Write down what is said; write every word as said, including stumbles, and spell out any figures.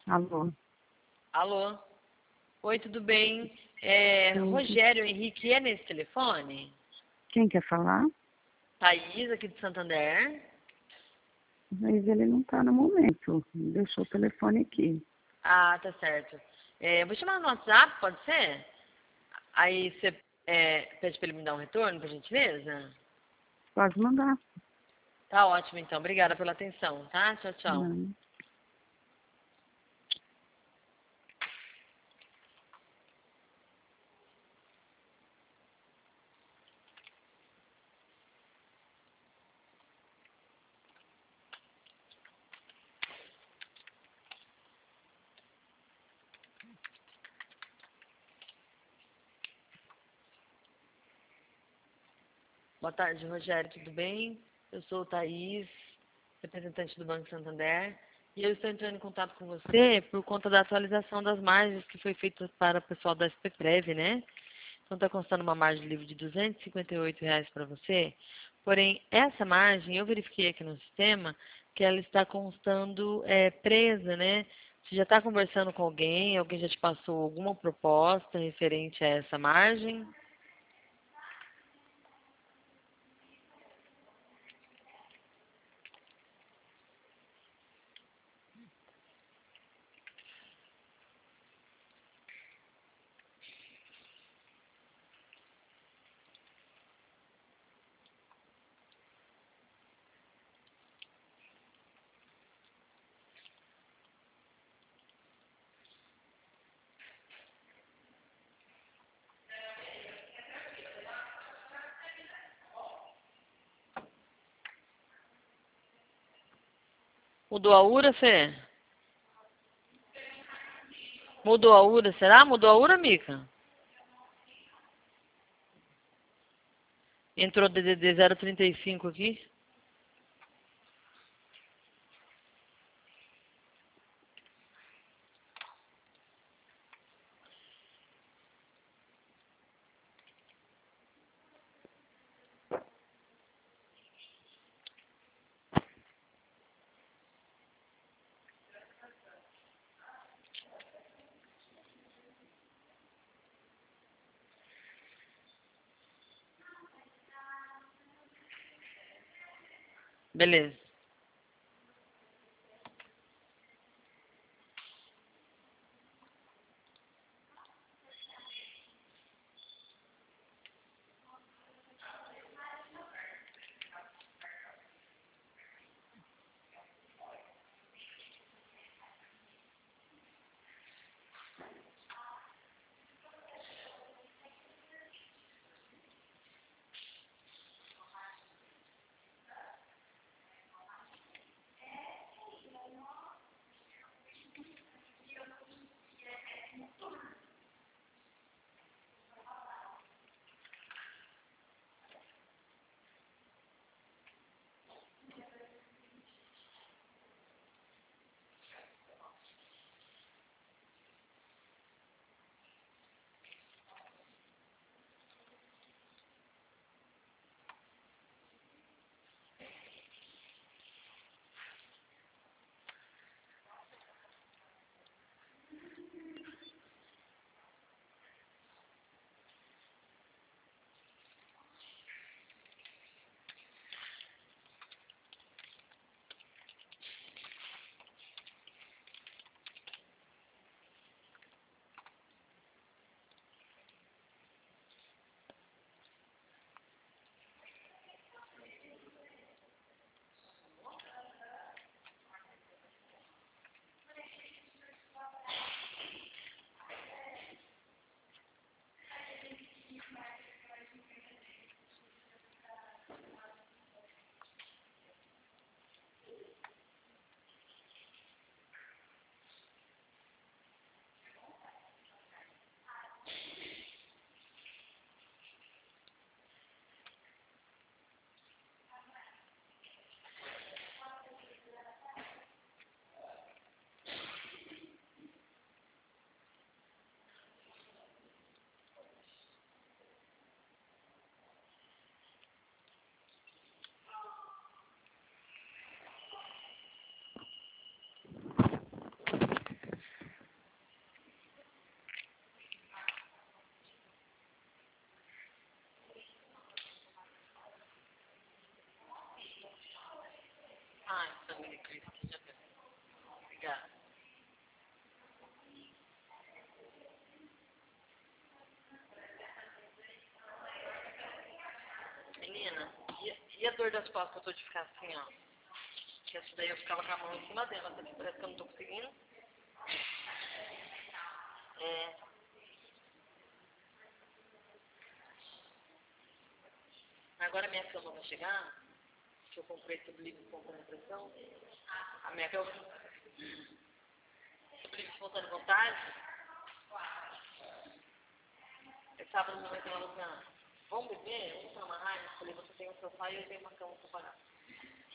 Alô? Alô? Oi, tudo bem? É, Tudo. Rogério Henrique é nesse telefone? Quem quer falar? Thaís, aqui de Santander. Mas ele não está no momento. Deixou o telefone aqui. Ah, tá certo. É, eu vou chamar no WhatsApp, pode ser? Aí você é, pede pra ele me dar um retorno, por gentileza? Pode mandar. Tá ótimo, então. Obrigada pela atenção, tá? Tchau, tchau. Não. Boa tarde, Rogério, tudo bem? Eu sou o Thaís, representante do Banco Santander, e eu estou entrando em contato com você por conta da atualização das margens que foi feita para o pessoal da S P Prev, né? Então está constando uma margem livre de duzentos e cinquenta e oito reais para você, porém essa margem, eu verifiquei aqui no sistema, que ela está constando é, presa, né? Você já está conversando com alguém, alguém já te passou alguma proposta referente a essa margem? Mudou a URA, Fê? Mudou a URA, será? Mudou a URA, Mica? Entrou D D D zero trinta e cinco aqui. Beleza. Ai, sangue de Cristo, que já deu. Obrigada. Menina, e, e a dor das costas que eu tô de ficar assim, ó? Que essa daí eu ficava com a mão em cima dela, tá? Parece que eu não tô conseguindo. É. Agora a minha cama vai chegar, que eu comprei esse livro com compressão. A minha cama. Esse livro espontânea vontade. Eu sábado minha mãe falava assim, ah, vamos beber? Vamos tomar raiva? Eu falei, você tem um sofá e eu tenho uma cama pra pagar.